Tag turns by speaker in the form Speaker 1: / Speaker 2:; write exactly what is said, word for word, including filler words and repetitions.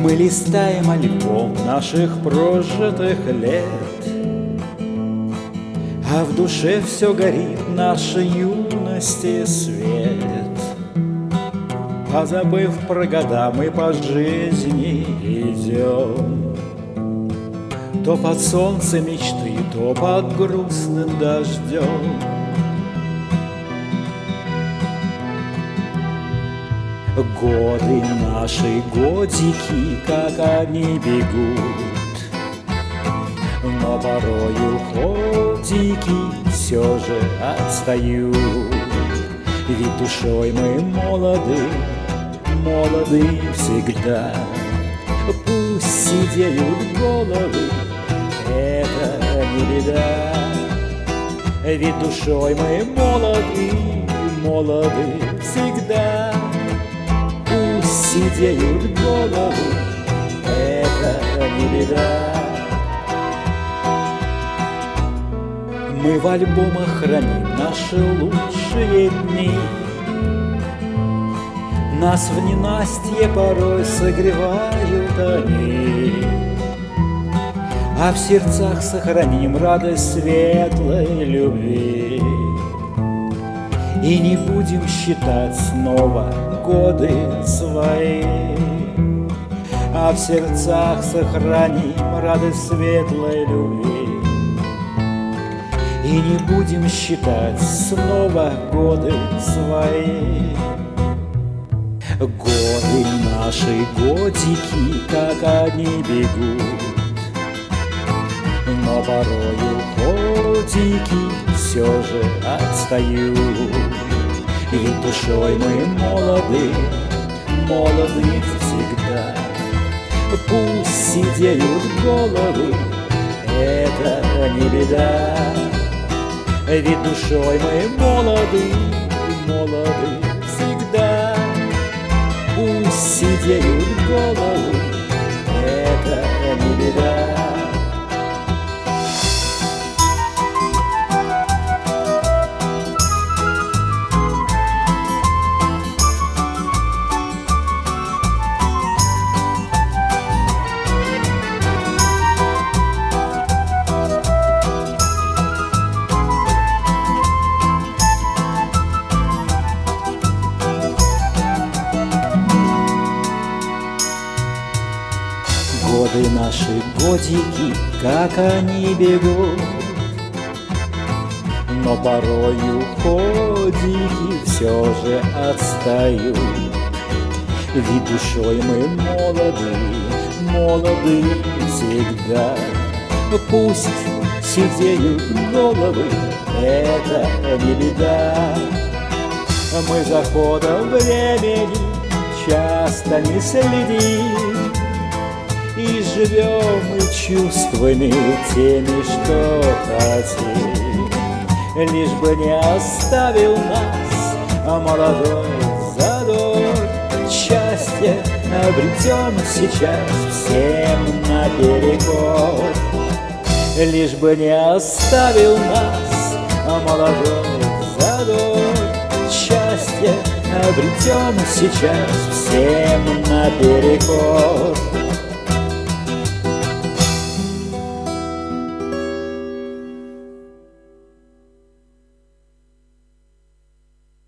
Speaker 1: Мы листаем альбом наших прожитых лет, а в душе все горит нашей юности свет. Позабыв про года, мы по жизни идем, то под солнцем мечты, то под грустным дождем. Годы наши, годики, как они бегут, но порою ходики все же отстают. Ведь душой мы молоды, молоды всегда. Пусть сидеют головы, это не беда. Ведь душой мы молоды, молоды всегда. Пусть сидеют головы, это не беда. Мы в альбомах храним наши лучшие дни. Нас в ненастье порой согревают они, а в сердцах сохраним радость светлой любви. И не будем считать снова годы свои, а в сердцах сохраним радость светлой любви. И не будем считать снова годы свои. Годы наши, годики, как они бегут, но порою ходики все же отстают. Ведь душой мы молоды, молоды всегда. Пусть сидеют головы, это не беда. Ведь душой мы молоды, молоды всегда. Пусть сидеют головы, это не беда. Годы наши, годики, как они бегут, но порою ходики все же отстают. Ведь душой мы молоды, молоды всегда. Пусть сидеют головы, это не беда. Мы за ходом времени часто не следим, и живем мы чувствами теми, что хотим. Лишь бы не оставил нас молодой задор. Счастье обретем сейчас всем наперекор. Лишь бы не оставил нас молодой задор. Счастье обретем сейчас всем наперекор.